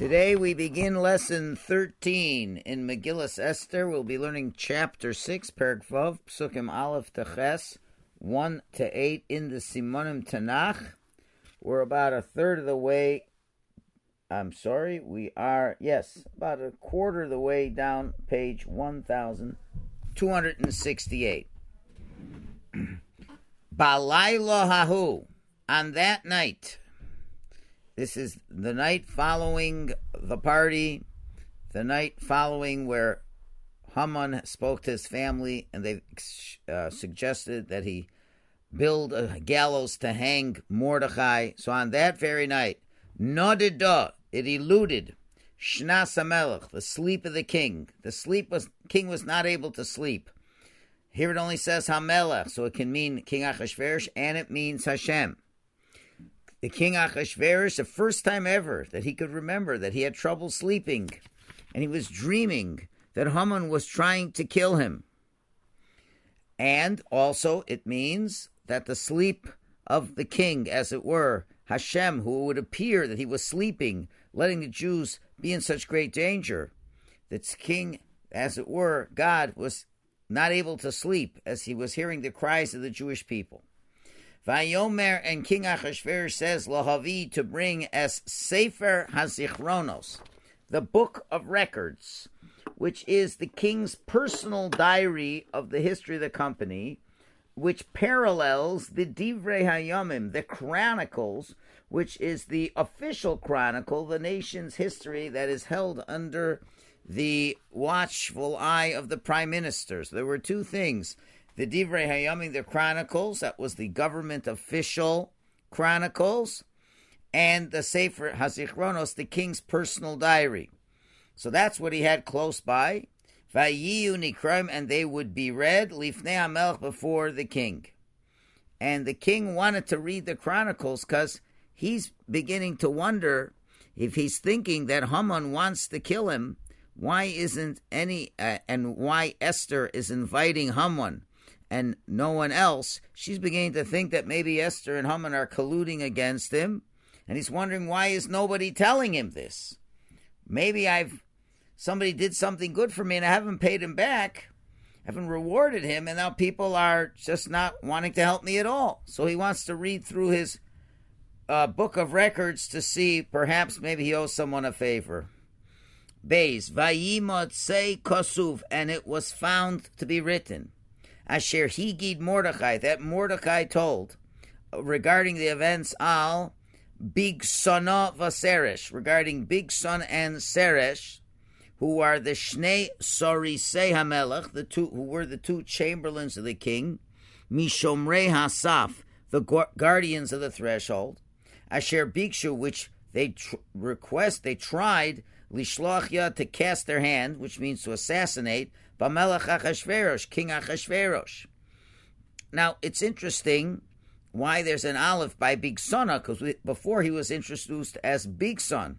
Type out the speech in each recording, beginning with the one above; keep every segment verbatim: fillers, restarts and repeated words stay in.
Today we begin lesson thirteen in Megillas Esther. We'll be learning chapter six, Perek Vav, Psukim Aleph to Ches, one to eight in the Simonim Tanakh. We're about a third of the way, I'm sorry, we are, yes, about a quarter of the way down page one thousand two hundred sixty-eight. Balaylo hahu, on that night. This is the night following the party, the night following where Haman spoke to his family and they uh, suggested that he build a gallows to hang Mordechai. So on that very night, Nodida, it eluded Shnas HaMelech, the sleep of the king. The sleep was king was not able to sleep. Here it only says HaMelech, so it can mean King Achashverosh and it means Hashem. The king Achashverosh, the first time ever that he could remember that he had trouble sleeping, and he was dreaming that Haman was trying to kill him. And also it means that the sleep of the king, as it were, Hashem, who would appear that he was sleeping, letting the Jews be in such great danger, that king, as it were, God was not able to sleep as he was hearing the cries of the Jewish people. Vayomer, and King Achashverosh says, Lahavi, to bring as Sefer HaZichronos, the book of records, which is the king's personal diary of the history of the company, which parallels the Divrei Hayomim, the chronicles, which is the official chronicle, the nation's history that is held under the watchful eye of the prime ministers. There were two things. The Divrei Hayomim, the chronicles, that was the government official chronicles, and the Sefer HaZichronos, the king's personal diary. So that's what he had close by. Vayiyu Nikram, and they would be read, Lifnei HaMelech, before the king. And the king wanted to read the chronicles because he's beginning to wonder if he's thinking that Haman wants to kill him, why isn't any, uh, and why Esther is inviting Haman and no one else. She's beginning to think that maybe Esther and Haman are colluding against him, and he's wondering, why is nobody telling him this? Maybe I've somebody did something good for me and I haven't paid him back, haven't rewarded him, and now people are just not wanting to help me at all. So he wants to read through his uh, book of records to see perhaps maybe he owes someone a favor. Beis, Vayimot say Kosuv, and it was found to be written, Asher Higid Mordechai, that Mordechai told regarding the events al Bigsona Vaseresh, regarding Bigson and Seresh, who are the Shnei Sorisei HaMelech, the two who were the two chamberlains of the king, Mishomrei Hasaf, the guardians of the threshold, Asher Bigshu, which they tr- request, they tried Lishlochya, to cast their hand, which means to assassinate, Bamelech Achashverosh, King Achashverosh. Now, it's interesting why there's an aleph by Bigsona, because before he was introduced as Bigson.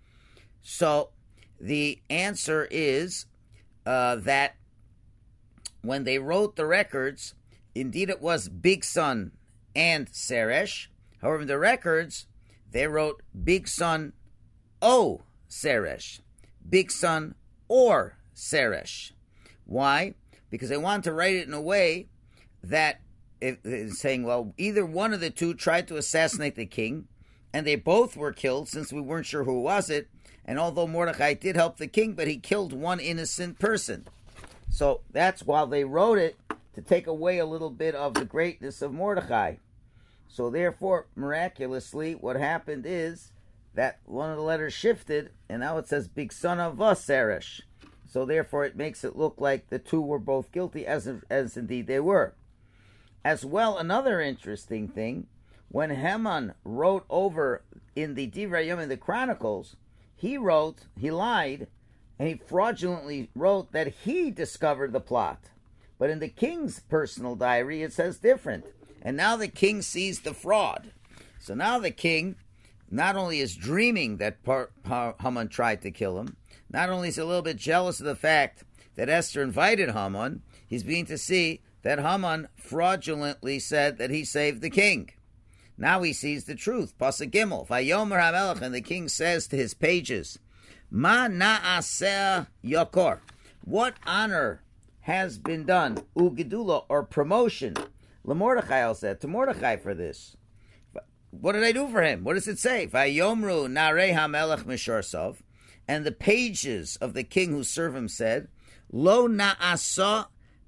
So, the answer is uh, that when they wrote the records, indeed it was Bigson and Seresh. However, in the records, they wrote Bigson O Seresh, Bigson or Seresh. Why? Because they wanted to write it in a way that it's saying, well, either one of the two tried to assassinate the king, and they both were killed since we weren't sure who was it, and although Mordechai did help the king, but he killed one innocent person. So that's why they wrote it, to take away a little bit of the greatness of Mordechai. So therefore, miraculously, what happened is that one of the letters shifted, and now it says Bigsona Vaseresh. So therefore it makes it look like the two were both guilty, as, as indeed they were. As well, another interesting thing, when Haman wrote over in the Divrei Hayomim, the Chronicles, he wrote, he lied, and he fraudulently wrote that he discovered the plot. But in the king's personal diary, it says different. And now the king sees the fraud. So now the king not only is dreaming that Par- Par- Haman tried to kill him, not only is he a little bit jealous of the fact that Esther invited Haman, he's beginning to see that Haman fraudulently said that he saved the king. Now he sees the truth. Pasuk Gimel, Vayomer HaMelech, and the king says to his pages, Ma na'aseh yakor. What honor has been done, ugedula, or promotion, LaMordechai said, to Mordechai for this. What did I do for him? What does it say? Vayomru narei hamelech mishorsov, and the pages of the king who serve him said, Lo na'asa,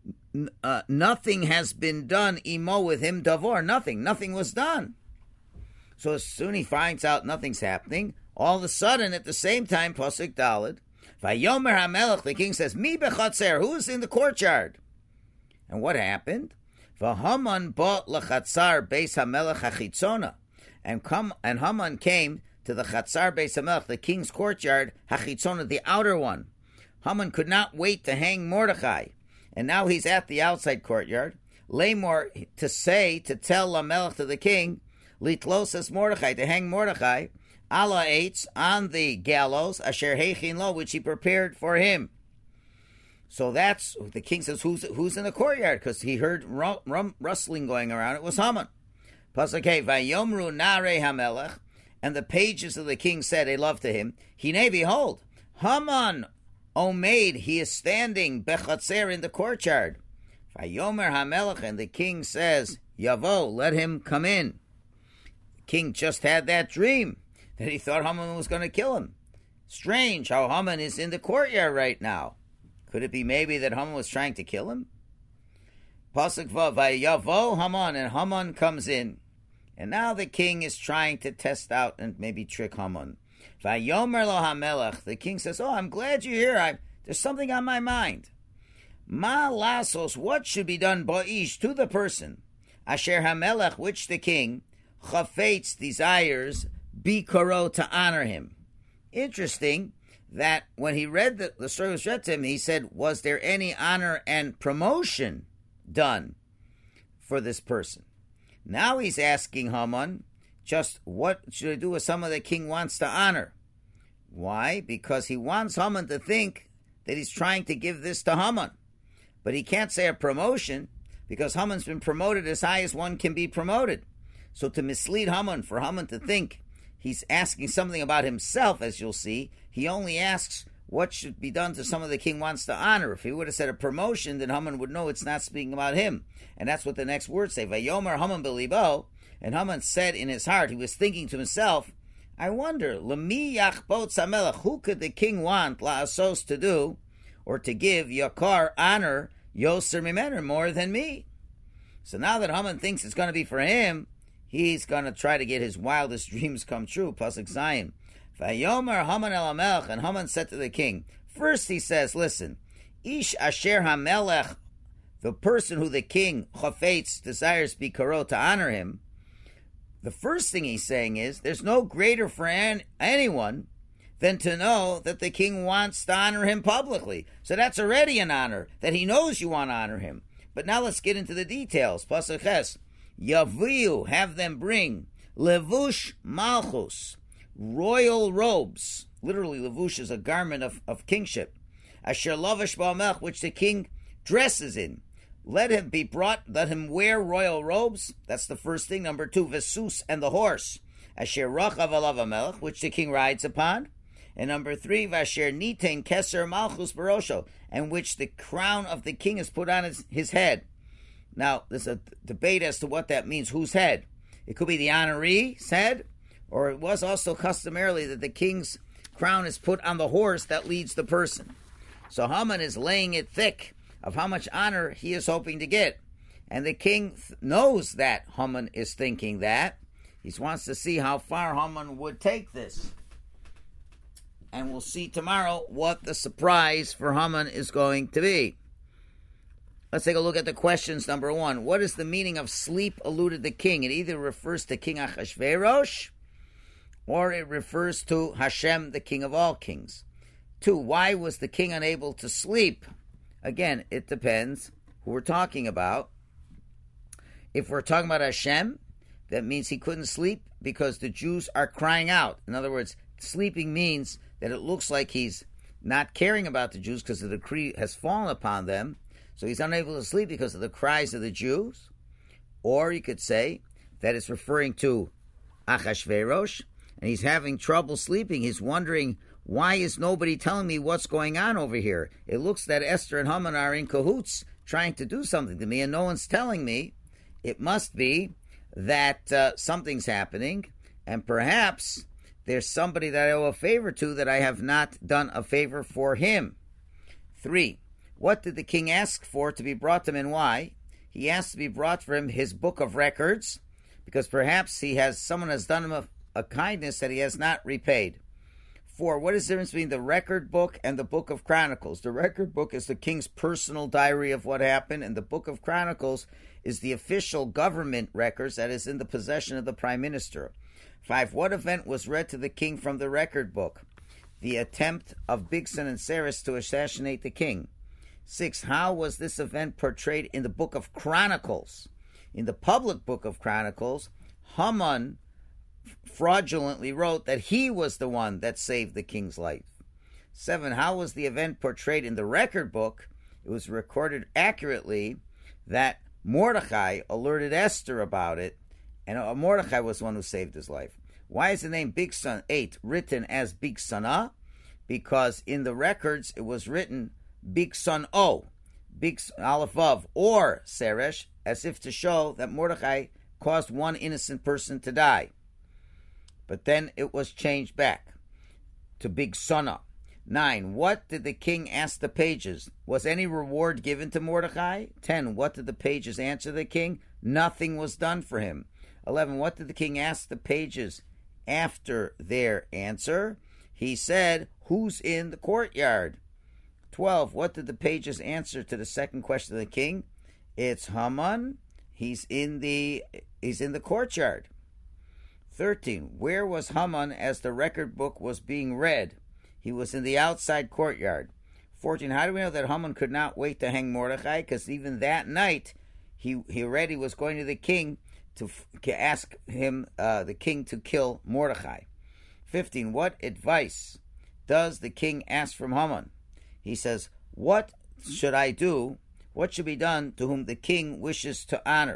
uh, nothing has been done, imo, with him, davor, nothing, nothing was done. So as soon as he finds out nothing's happening, all of a sudden, at the same time, Pasuk Daled, Vayomer HaMelech, the king says, Mi bechatzer, who's in the courtyard? And what happened? Vahaman bought lechatzar beis HaMelech hachitzona, and come and Haman came to the chatzar beis HaMelech, the king's courtyard, hachitzona, the outer one. Haman could not wait to hang Mordechai, and now he's at the outside courtyard. Lamor to say, to tell LaMelech, to the king, Litlos es Mordechai, to hang Mordechai, Allah eitz, on the gallows, asher heichin lo, which he prepared for him. So that's, the king says, who's who's in the courtyard? Because he heard rum, rum, rustling going around. It was Haman. Pasuk Hey, Vayomru narei hamelech, and the pages of the king said, they love to him, Hine, behold, Haman omeid, he is standing, bechatzer, in the courtyard. Vayomer hamelech, and the king says, Yavo, let him come in. The king just had that dream, that he thought Haman was going to kill him. Strange how Haman is in the courtyard right now. Could it be maybe that Haman was trying to kill him? Pasuk Vav, Vayavo Haman, and Haman comes in. And now the king is trying to test out and maybe trick Haman. Vayomer lo hamelech, the king says, oh, I'm glad you're here. I, there's something on my mind. Ma lasos, what should be done ba'ish, to the person, asher hamelech, which the king, chafetz, desires, bikoro, to honor him. Interesting that when he read the, the story was read to him, he said, was there any honor and promotion done for this person? Now he's asking Haman, just what should I do with someone the king wants to honor? Why? Because he wants Haman to think that he's trying to give this to Haman. But he can't say a promotion, because Haman's been promoted as high as one can be promoted. So to mislead Haman, for Haman to think he's asking something about himself, as you'll see, he only asks what should be done to someone the king wants to honor. If he would have said a promotion, then Haman would know it's not speaking about him. And that's what the next words say. Vayomer Haman belibo, and Haman said in his heart, he was thinking to himself, I wonder, Lemi yachbot samelech, who could the king want la'asos, to do, or to give yakar, honor, yoser mimener, more than me? So now that Haman thinks it's going to be for him, he's going to try to get his wildest dreams come true. Pasuk Zion. Vayomer Haman el hamelech, and Haman said to the king, first he says, listen, ish asher hamelech, the person who the king, chafetz, desires bikaro, to honor him, the first thing he's saying is, there's no greater for an, anyone than to know that the king wants to honor him publicly. So that's already an honor, that he knows you want to honor him. But now let's get into the details. Pasuk Ches, Yaviu, have them bring, levush malchus, royal robes. Literally, levush is a garment of, of kingship. Asher lavish ba'melech, which the king dresses in. Let him be brought, let him wear royal robes. That's the first thing. Number two, Vesus, and the horse. Asher rachav alav hamelech, which the king rides upon. And number three, Vasher niten keser malchus barosho, and which the crown of the king is put on his, his head. Now, there's a debate as to what that means. Whose head? It could be the honoree's head, or it was also customarily that the king's crown is put on the horse that leads the person. So Haman is laying it thick of how much honor he is hoping to get. And the king th- knows that Haman is thinking that. He wants to see how far Haman would take this. And we'll see tomorrow what the surprise for Haman is going to be. Let's take a look at the questions. Number one, what is the meaning of sleep eluded the king? It either refers to King Achashverosh, or it refers to Hashem, the king of all kings. Two, why was the king unable to sleep? Again, it depends who we're talking about. If we're talking about Hashem, that means he couldn't sleep because the Jews are crying out. In other words, sleeping means that it looks like he's not caring about the Jews because the decree has fallen upon them. So he's unable to sleep because of the cries of the Jews. Or you could say that it's referring to Achashverosh, and he's having trouble sleeping. He's wondering Why is nobody telling me what's going on over here? It looks that Esther and Haman are in cahoots trying to do something to me, and no one's telling me. It must be that uh, something's happening, and perhaps there's somebody that I owe a favor to that I have not done a favor for him. Three, what did the king ask for to be brought to him, and why? He asked to be brought for him his book of records, because perhaps he has someone has done him a, a kindness that he has not repaid. Four, what is the difference between the record book and the book of Chronicles? The record book is the king's personal diary of what happened, and the book of Chronicles is the official government records that is in the possession of the prime minister. Five, what event was read to the king from the record book? The attempt of Bigsan and Seres to assassinate the king. Six, how was this event portrayed in the book of Chronicles? In the public book of Chronicles, Haman fraudulently wrote that he was the one that saved the king's life. Seven, how was the event portrayed in the record book? It was recorded accurately that Mordechai alerted Esther about it, and Mordechai was the one who saved his life. Why is the name Bigsan eight written as Bigsana? Because in the records it was written Bigsan O, Big Aleph Vav, or Seresh, as if to show that Mordechai caused one innocent person to die. But then it was changed back to Bigsana. Nine, what did the king ask the pages? Was any reward given to Mordechai? Ten, what did the pages answer the king? Nothing was done for him. Eleven, what did the king ask the pages after their answer? He said, who's in the courtyard? Twelve, what did the pages answer to the second question of the king? It's Haman. He's in the he's in the courtyard. Thirteen, where was Haman as the record book was being read? He was in the outside courtyard. Fourteen, how do we know that Haman could not wait to hang Mordechai? Because even that night, he he already was going to the king to, to ask him, uh, the king, to kill Mordechai. Fifteen, what advice does the king ask from Haman? He says, what should I do? What should be done to whom the king wishes to honor?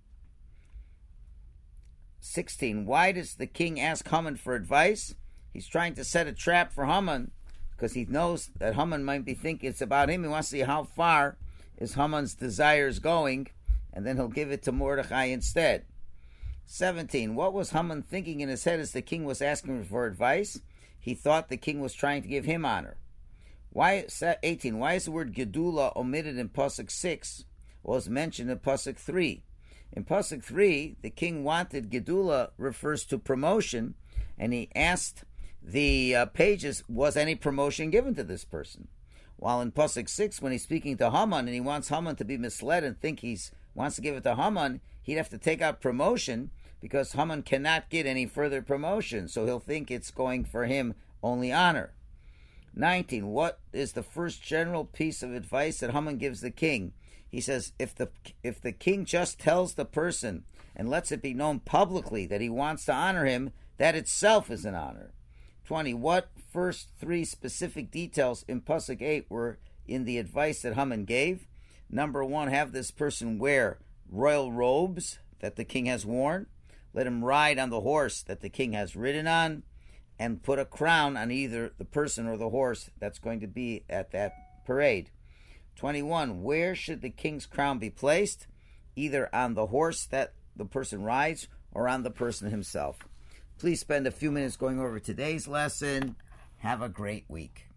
Sixteen, why does the king ask Haman for advice? He's trying to set a trap for Haman because he knows that Haman might be thinking it's about him. He wants to see how far is Haman's desires going, and then he'll give it to Mordechai instead. Seventeen, what was Haman thinking in his head as the king was asking him for advice? He thought the king was trying to give him honor. Why? Eighteen, why is the word Gedula omitted in Pasuk six? Well, it's mentioned in Pasuk three. In Pasuk three, the king wanted Gedula refers to promotion, and he asked the uh, pages, was any promotion given to this person? While in Pasuk six, when he's speaking to Haman, and he wants Haman to be misled and think he wants to give it to Haman, he'd have to take out promotion, because Haman cannot get any further promotion, so he'll think it's going for him only honor. Nineteen, what is the first general piece of advice that Haman gives the king? He says, if the if the king just tells the person and lets it be known publicly that he wants to honor him, that itself is an honor. Twenty, what first three specific details in Pasuk eight were in the advice that Haman gave? Number one, have this person wear royal robes that the king has worn. Let him ride on the horse that the king has ridden on, and put a crown on either the person or the horse that's going to be at that parade. twenty-one, where should the king's crown be placed? Either on the horse that the person rides or on the person himself. Please spend a few minutes going over today's lesson. Have a great week.